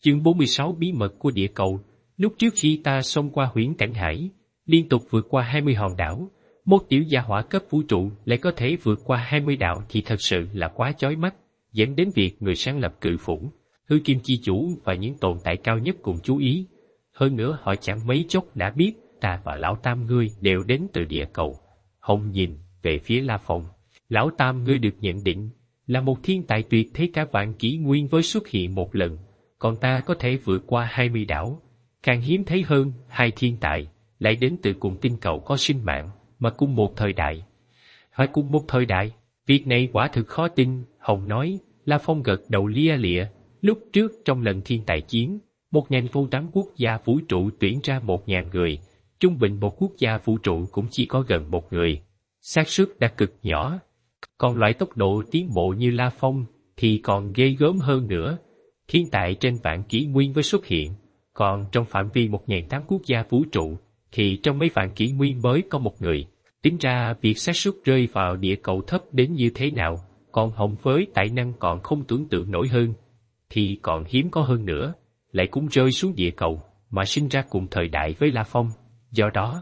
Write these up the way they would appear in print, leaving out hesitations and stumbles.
Chương 46 Bí mật của địa cầu. Lúc trước khi ta xông qua huyễn cảnh hải, liên tục vượt qua 20 hòn đảo, một tiểu gia hỏa cấp vũ trụ lại có thể vượt qua 20 đạo thì thật sự là quá chói mắt, dẫn đến việc người sáng lập cự phủ, hư kim chi chủ và những tồn tại cao nhất cùng chú ý. Hơn nữa họ chẳng mấy chốc đã biết ta và Lão Tam ngươi đều đến từ địa cầu. Hồng nhìn về phía La Phong. Lão Tam ngươi được nhận định là một thiên tài tuyệt thế cả vạn kỷ nguyên với xuất hiện một lần, còn ta có thể vượt qua 20 đảo. Càng hiếm thấy hơn, hai thiên tài lại đến từ cùng tinh cầu có sinh mạng, mà cùng một thời đại. Hỏi cùng một thời đại, việc này quả thực khó tin, Hồng nói. La Phong gật đầu lia lịa. Lúc trước trong lần thiên tài chiến, một ngành vô trắng quốc gia vũ trụ tuyển ra 1.000 người, trung bình một quốc gia vũ trụ cũng chỉ có gần một người. Xác suất đã cực nhỏ. Còn loại tốc độ tiến bộ như La Phong thì còn ghê gớm hơn nữa. Thiên tài trên vạn kỷ nguyên mới xuất hiện, còn trong phạm vi 1.800 quốc gia vũ trụ thì trong mấy vạn kỷ nguyên mới có một người. Tính ra việc xác suất rơi vào địa cầu thấp đến như thế nào, còn Hồng với tài năng còn không tưởng tượng nổi hơn, thì còn hiếm có hơn nữa, lại cũng rơi xuống địa cầu mà sinh ra cùng thời đại với La Phong. Do đó,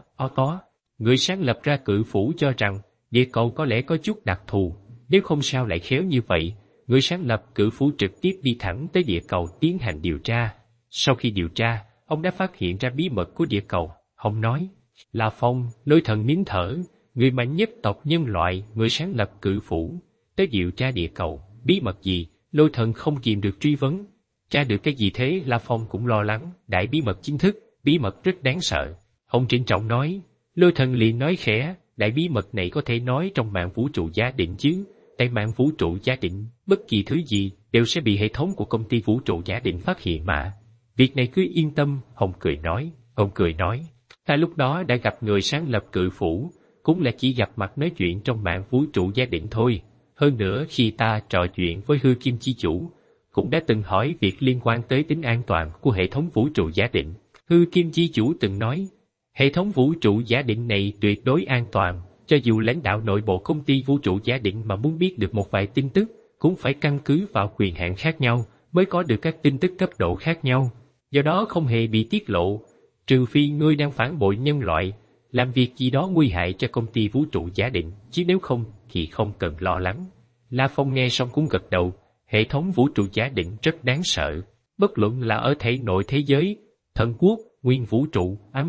người sáng lập ra cự phủ cho rằng địa cầu có lẽ có chút đặc thù, nếu không sao lại khéo như vậy. Người sáng lập cự phủ trực tiếp đi thẳng tới địa cầu tiến hành điều tra. Sau khi điều tra, ông đã phát hiện ra bí mật của địa cầu. Ông nói, La Phong, Lôi Thần nín thở, người mạnh nhất tộc nhân loại, người sáng lập cự phủ, tới điều tra địa cầu. Bí mật gì? Lôi Thần không kìm được truy vấn. Tra được cái gì thế? La Phong cũng lo lắng. Đại bí mật chính thức, bí mật rất đáng sợ. Ông trịnh trọng nói. Lôi Thần liền nói khẽ, đại bí mật này có thể nói trong mạng vũ trụ giả định chứ? Tại mạng vũ trụ giả định, bất kỳ thứ gì đều sẽ bị hệ thống của công ty vũ trụ giả định phát hiện mà. Việc này cứ yên tâm, Hồng cười nói. Ông cười nói, ta lúc đó đã gặp người sáng lập cự phủ, cũng là chỉ gặp mặt nói chuyện trong mạng vũ trụ giả định thôi. Hơn nữa khi ta trò chuyện với hư kim chi chủ, cũng đã từng hỏi việc liên quan tới tính an toàn của hệ thống vũ trụ giả định. Hư kim chi chủ từng nói, hệ thống vũ trụ giả định này tuyệt đối an toàn. Cho dù lãnh đạo nội bộ công ty vũ trụ giả định mà muốn biết được một vài tin tức, cũng phải căn cứ vào quyền hạn khác nhau mới có được các tin tức cấp độ khác nhau. Do đó không hề bị tiết lộ, trừ phi ngươi đang phản bội nhân loại, làm việc gì đó nguy hại cho công ty vũ trụ giả định, chứ nếu không thì không cần lo lắng. La Phong nghe xong cũng gật đầu, hệ thống vũ trụ giả định rất đáng sợ, bất luận là ở thể nội thế giới, thần quốc, nguyên vũ trụ, ám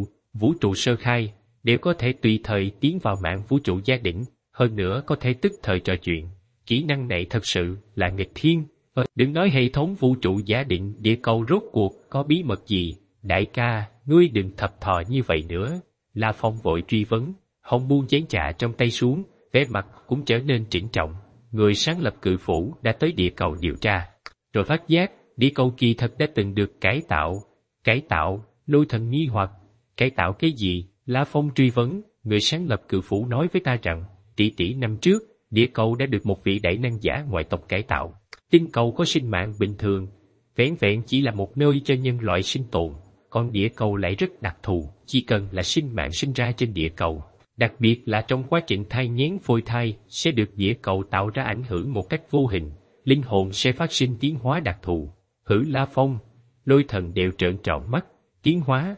vũ trụ sơ khai, đều có thể tùy thời tiến vào mạng vũ trụ giả định, hơn nữa có thể tức thời trò chuyện. Kỹ năng này thật sự là nghịch thiên. Đừng nói hệ thống vũ trụ giả định, địa cầu rốt cuộc có bí mật gì? Đại ca, ngươi đừng thập thò như vậy nữa. La Phong vội truy vấn. Hồng buông chén trà trong tay xuống, vẻ mặt cũng trở nên trịnh trọng. Người sáng lập cự phủ đã tới địa cầu điều tra, rồi phát giác địa cầu kỳ thật đã từng được cải tạo. Cải tạo? Lôi Thần nghi hoặc. Cải tạo cái gì? La Phong truy vấn. Người sáng lập cự phủ nói với ta rằng, tỷ năm trước, địa cầu đã được một vị đại năng giả ngoại tộc cải tạo. Tinh cầu có sinh mạng bình thường, vẻn vẹn chỉ là một nơi cho nhân loại sinh tồn, còn địa cầu lại rất đặc thù, chỉ cần là sinh mạng sinh ra trên địa cầu, đặc biệt là trong quá trình thai nghén phôi thai, sẽ được địa cầu tạo ra ảnh hưởng một cách vô hình, linh hồn sẽ phát sinh tiến hóa đặc thù. Hử? La Phong, Lôi Thần đều trợn tròn mắt. Tiến hóa?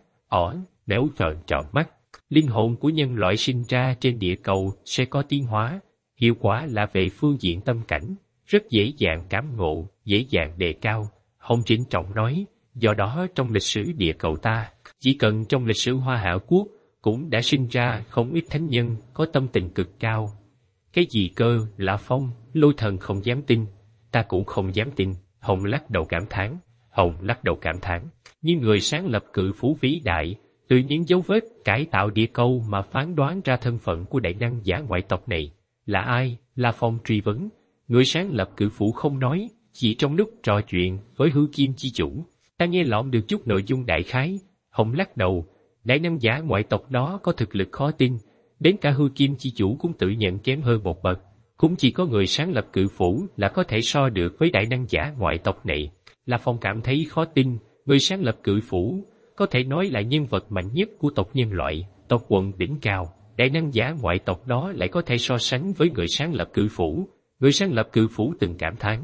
Nếu trợn tròn mắt, linh hồn của nhân loại sinh ra trên địa cầu sẽ có tiến hóa, hiệu quả là về phương diện tâm cảnh, rất dễ dàng cảm ngộ, dễ dàng đề cao. Hồng trịnh trọng nói, do đó trong lịch sử địa cầu ta, chỉ cần trong lịch sử Hoa Hạ Quốc, cũng đã sinh ra không ít thánh nhân có tâm tình cực cao. Cái gì cơ? La Phong, Lôi Thần không dám tin. Ta cũng không dám tin. Hồng lắc đầu cảm thán. Nhưng người sáng lập cự phủ vĩ đại, từ những dấu vết cải tạo địa cầu mà phán đoán ra thân phận của đại năng giả ngoại tộc này là ai? La Phong truy vấn. Người sáng lập cự phủ không nói, chỉ trong lúc trò chuyện với hư kim chi chủ, ta nghe lọm được chút nội dung đại khái. Hồng lắc đầu. Đại năng giả ngoại tộc đó có thực lực khó tin, đến cả hư kim chi chủ cũng tự nhận kém hơn một bậc, cũng chỉ có người sáng lập cự phủ là có thể so được với đại năng giả ngoại tộc này. La Phong cảm thấy khó tin, người sáng lập cự phủ có thể nói là nhân vật mạnh nhất của tộc nhân loại, tộc quần đỉnh cao, đại năng giả ngoại tộc đó lại có thể so sánh với người sáng lập cự phủ. Người sáng lập cự phủ từng cảm thán,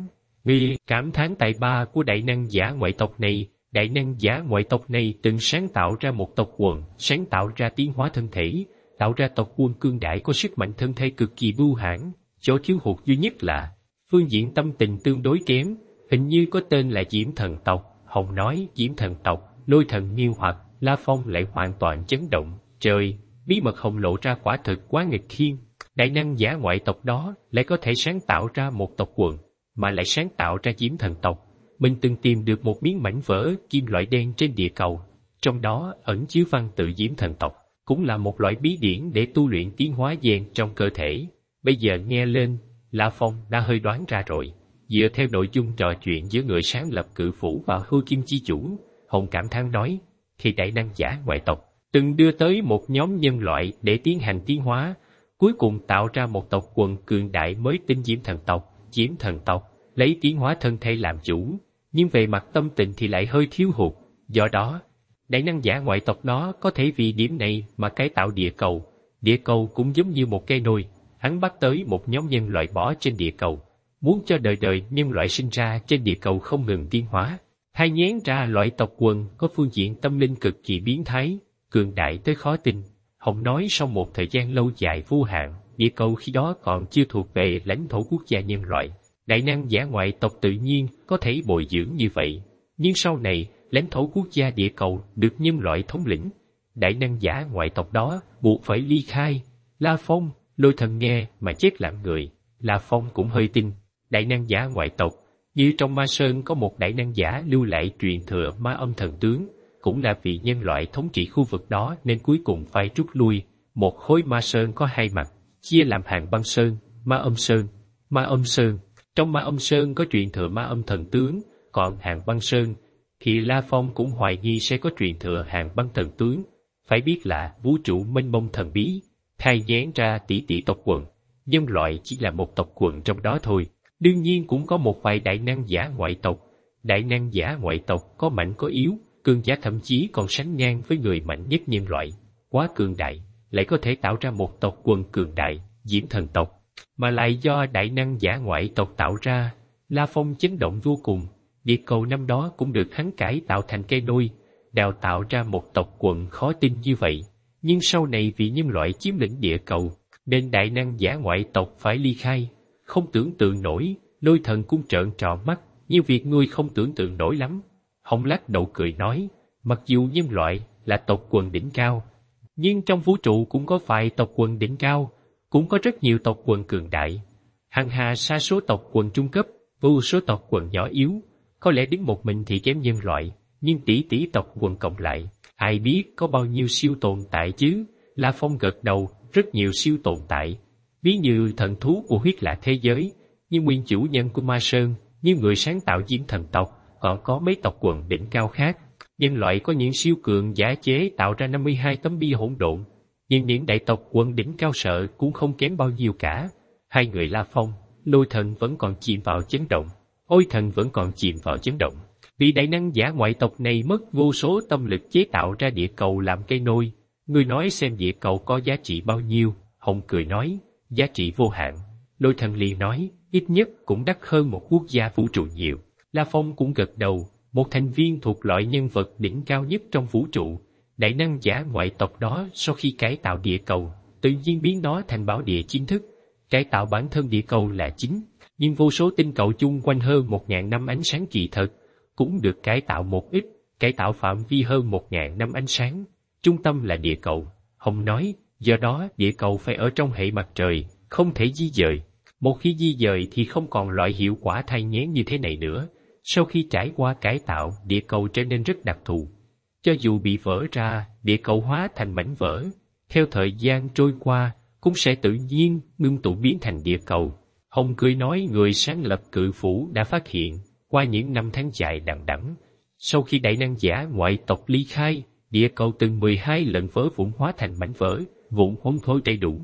Người cảm thán tài ba của đại năng giả ngoại tộc này. Đại năng giả ngoại tộc này từng sáng tạo ra một tộc quần, sáng tạo ra tiến hóa thân thể, tạo ra tộc quân cương đại có sức mạnh thân thể cực kỳ bưu hãn. Chỗ thiếu hụt duy nhất là phương diện tâm tình tương đối kém, hình như có tên là Diễm Thần tộc. Hồng nói Diễm Thần tộc, Lôi Thần nghi hoặc, La Phong lại hoàn toàn chấn động. Trời, bí mật Hồng lộ ra quả thực quá nghịch thiên. Đại năng giả ngoại tộc đó lại có thể sáng tạo ra một tộc quần, mà lại sáng tạo ra Diễm Thần tộc. Mình từng tìm được một miếng mảnh vỡ kim loại đen trên địa cầu, trong đó ẩn chứa văn tự Diễm Thần tộc, cũng là một loại bí điển để tu luyện tiến hóa gen trong cơ thể. Bây giờ nghe lên, La Phong đã hơi đoán ra rồi. Dựa theo nội dung trò chuyện giữa người sáng lập cự phủ và hư kim chi chủ, Hồng cảm thán nói, thì đại năng giả ngoại tộc từng đưa tới một nhóm nhân loại để tiến hành tiến hóa, cuối cùng tạo ra một tộc quần cường đại mới tin Diễm Thần tộc. Diễm Thần tộc lấy tiến hóa thân thể làm chủ, nhưng về mặt tâm tình thì lại hơi thiếu hụt. Do đó, đại năng giả ngoại tộc đó có thể vì điểm này mà cải tạo địa cầu. Địa cầu cũng giống như một cây nôi, hắn bắt tới một nhóm nhân loại bỏ trên địa cầu, muốn cho đời đời nhân loại sinh ra trên địa cầu không ngừng tiến hóa, thai nghén ra loại tộc quần có phương diện tâm linh cực kỳ biến thái, cường đại tới khó tin. Hồng nói sau một thời gian lâu dài vô hạn, địa cầu khi đó còn chưa thuộc về lãnh thổ quốc gia nhân loại. Đại năng giả ngoại tộc tự nhiên có thể bồi dưỡng như vậy, nhưng sau này lãnh thổ quốc gia địa cầu được nhân loại thống lĩnh, đại năng giả ngoại tộc đó buộc phải ly khai. La Phong, Lôi Thần nghe mà chết lặng người. La Phong cũng hơi tin. Đại năng giả ngoại tộc, như trong Ma Sơn có một đại năng giả lưu lại truyền thừa Ma Âm Thần tướng, cũng là vì nhân loại thống trị khu vực đó nên cuối cùng phải rút lui. Một khối Ma Sơn có hai mặt, chia làm Hàng Băng Sơn, Ma Âm Sơn. Ma Âm Sơn, trong Ma Âm Sơn có truyền thừa Ma Âm Thần tướng, còn Hàng Băng Sơn thì La Phong cũng hoài nghi sẽ có truyền thừa Hàng Băng Thần tướng. Phải biết là vũ trụ mênh mông thần bí, thai nghén ra tỷ tỷ tộc quần, nhân loại chỉ là một tộc quần trong đó thôi. Đương nhiên cũng có một vài đại năng giả ngoại tộc. Đại năng giả ngoại tộc có mạnh có yếu, cường giả thậm chí còn sánh ngang với người mạnh nhất nhân loại. Quá cường đại, lại có thể tạo ra một tộc quần cường đại, Diễm Thần tộc, mà lại do đại năng giả ngoại tộc tạo ra. La Phong chấn động vô cùng. Địa cầu năm đó cũng được hắn cải tạo thành cây nôi, đào tạo ra một tộc quần khó tin như vậy. Nhưng sau này vì nhân loại chiếm lĩnh địa cầu, nên đại năng giả ngoại tộc phải ly khai. Không tưởng tượng nổi. Lôi Thần cũng trợn tròn mắt, như việc ngươi không tưởng tượng nổi lắm. Hồng lắc đầu cười nói, mặc dù nhân loại là tộc quần đỉnh cao, nhưng trong vũ trụ cũng có vài tộc quần đỉnh cao, cũng có rất nhiều tộc quần cường đại. Hằng hà sa số tộc quần trung cấp, vô số tộc quần nhỏ yếu, có lẽ đứng một mình thì kém nhân loại, nhưng tỷ tỷ tộc quần cộng lại, ai biết có bao nhiêu siêu tồn tại chứ? La Phong gật đầu, rất nhiều siêu tồn tại, ví như thần thú của huyết lạ thế giới, như nguyên chủ nhân của Ma Sơn, như người sáng tạo Diễm Thần tộc, còn có mấy tộc quần đỉnh cao khác. Nhân loại có những siêu cường giả chế tạo ra 52 tấm bia hỗn độn, nhưng những đại tộc quần đỉnh cao sợ cũng không kém bao nhiêu cả. Hai người La Phong, Lôi Thần vẫn còn chìm vào chấn động, Ôi Thần vẫn còn chìm vào chấn động. Vì đại năng giả ngoại tộc này mất vô số tâm lực chế tạo ra địa cầu làm cây nôi. Ngươi nói xem địa cầu có giá trị bao nhiêu? Hồng cười nói, giá trị vô hạn. Lôi Thần liền nói, ít nhất cũng đắt hơn một quốc gia vũ trụ nhiều. La Phong cũng gật đầu, một thành viên thuộc loại nhân vật đỉnh cao nhất trong vũ trụ. Đại năng giả ngoại tộc đó sau khi cải tạo địa cầu, tự nhiên biến nó thành bảo địa chính thức. Cải tạo bản thân địa cầu là chính, nhưng vô số tinh cầu chung quanh hơn 1.000 năm ánh sáng kỳ thật cũng được cải tạo một ít, cải tạo phạm vi hơn 1.000 năm ánh sáng. Trung tâm là địa cầu. Hồng nói, do đó địa cầu phải ở trong hệ mặt trời, không thể di dời. Một khi di dời thì không còn loại hiệu quả thai nghén như thế này nữa. Sau khi trải qua cải tạo, địa cầu trở nên rất đặc thù. Cho dù bị vỡ ra, địa cầu hóa thành mảnh vỡ, theo thời gian trôi qua, cũng sẽ tự nhiên ngưng tụ biến thành địa cầu. Hồng cười nói người sáng lập cự phủ đã phát hiện, qua những năm tháng dài đằng đẵng, sau khi đại năng giả ngoại tộc ly khai, địa cầu từng 12 lần vỡ vụn hóa thành mảnh vỡ, vụn hỗn thối đầy đủ.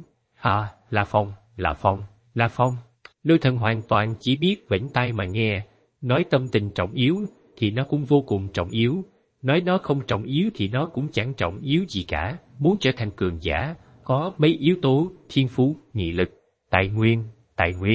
La Phong, La Phong, La Phong. Lôi Thần hoàn toàn chỉ biết vểnh tai mà nghe. Nói tâm tình trọng yếu thì nó cũng vô cùng trọng yếu, nói nó không trọng yếu thì nó cũng chẳng trọng yếu gì cả. Muốn trở thành cường giả, có mấy yếu tố: thiên phú, nghị lực, tài nguyên,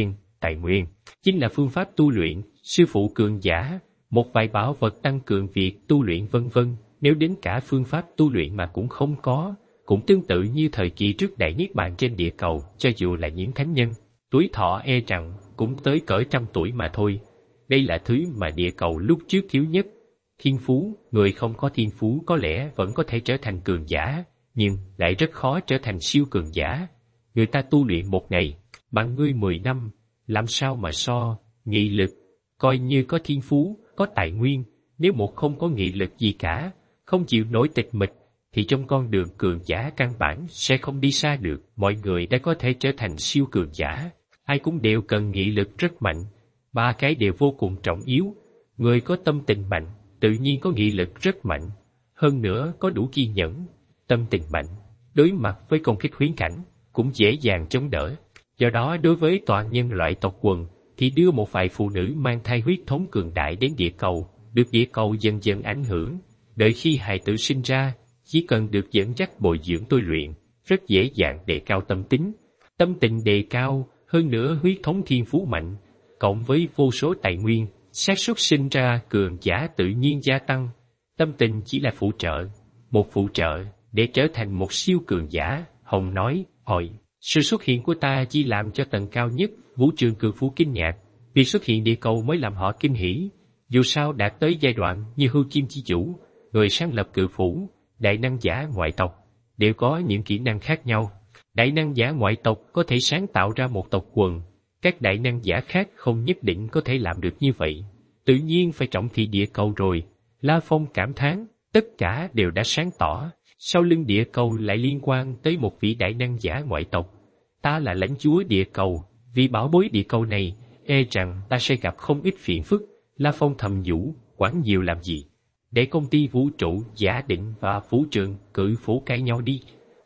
tài nguyên, chính là phương pháp tu luyện, sư phụ cường giả, một vài bảo vật tăng cường việc tu luyện vân vân. Nếu đến cả phương pháp tu luyện mà cũng không có, cũng tương tự như thời kỳ trước đại niết bàn trên địa cầu, cho dù là những thánh nhân, tuổi thọ e rằng cũng tới cỡ 100 tuổi mà thôi. Đây là thứ mà địa cầu lúc trước thiếu nhất. Thiên phú, người không có thiên phú có lẽ vẫn có thể trở thành cường giả, nhưng lại rất khó trở thành siêu cường giả. Người ta tu luyện một ngày, bằng ngươi 10 năm, làm sao mà so, nghị lực, coi như có thiên phú, có tài nguyên, nếu một không có nghị lực gì cả, không chịu nổi tịch mịch, thì trong con đường cường giả căn bản sẽ không đi xa được. Mọi người đã có thể trở thành siêu cường giả, ai cũng đều cần nghị lực rất mạnh, ba cái đều vô cùng trọng yếu. Người có tâm tình mạnh, tự nhiên có nghị lực rất mạnh, hơn nữa có đủ kiên nhẫn. Tâm tình mạnh, đối mặt với công kích huyễn cảnh, cũng dễ dàng chống đỡ. Do đó đối với toàn nhân loại tộc quần, thì đưa một vài phụ nữ mang thai huyết thống cường đại đến địa cầu, được địa cầu dần dần ảnh hưởng. Đợi khi hài tử sinh ra, chỉ cần được dẫn dắt bồi dưỡng tôi luyện, rất dễ dàng đề cao tâm tính. Tâm tình đề cao, hơn nữa huyết thống thiên phú mạnh, cộng với vô số tài nguyên, xác suất sinh ra cường giả tự nhiên gia tăng. Tâm tình chỉ là phụ trợ, một phụ trợ để trở thành một siêu cường giả. Hồng nói, hỏi, sự xuất hiện của ta chỉ làm cho tầng cao nhất vũ trường cường phú kinh ngạc, việc xuất hiện địa cầu mới làm họ kinh hỉ. Dù sao đạt tới giai đoạn như Hưu Kim Chi Chủ, người sáng lập cự phủ, đại năng giả ngoại tộc, đều có những kỹ năng khác nhau. Đại năng giả ngoại tộc có thể sáng tạo ra một tộc quần, các đại năng giả khác không nhất định có thể làm được như vậy. Tự nhiên phải trọng thị địa cầu rồi. La Phong cảm thán, tất cả đều đã sáng tỏ, sau lưng địa cầu lại liên quan tới một vị đại năng giả ngoại tộc. Ta là lãnh chúa địa cầu, vì bảo bối địa cầu này, e rằng ta sẽ gặp không ít phiền phức. La Phong thầm nhủ, quản nhiều làm gì, để công ty vũ trụ Giả Định và vũ trường Cự Phủ cãi nhau đi.